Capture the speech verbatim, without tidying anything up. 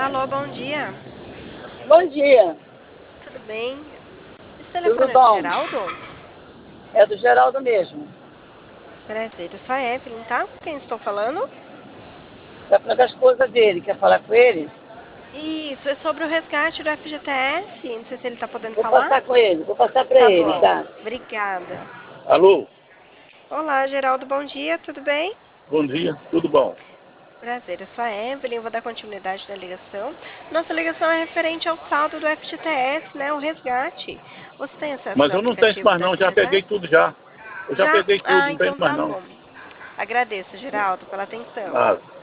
Alô, bom dia. Bom dia. Tudo bem? Esse Tudo telefone é do bom? Geraldo? É do Geraldo mesmo. Prazer, eu sou a Evelyn, tá? Com quem estou falando? Tá falando com a esposa dele. Quer falar com ele? Isso, é sobre o resgate do F G T S. Não sei se ele tá podendo Vou falar. passar com ele. Vou passar pra Tá ele, bom, tá? obrigada. Alô, Olá, Geraldo, bom dia, tudo bem? bom dia, tudo bom? Prazer, eu sou a Evelyn, eu vou dar continuidade na ligação. Nossa ligação é referente ao saldo do F G T S, né? O resgate. Você tem acesso Mas ao eu não tenho isso aplicativo mais do não, já peguei F G T S? tudo já. Eu já Já? peguei tudo, Ah, não tenho então isso mais tá não. bom. Agradeço, Geraldo, pela atenção. Ah,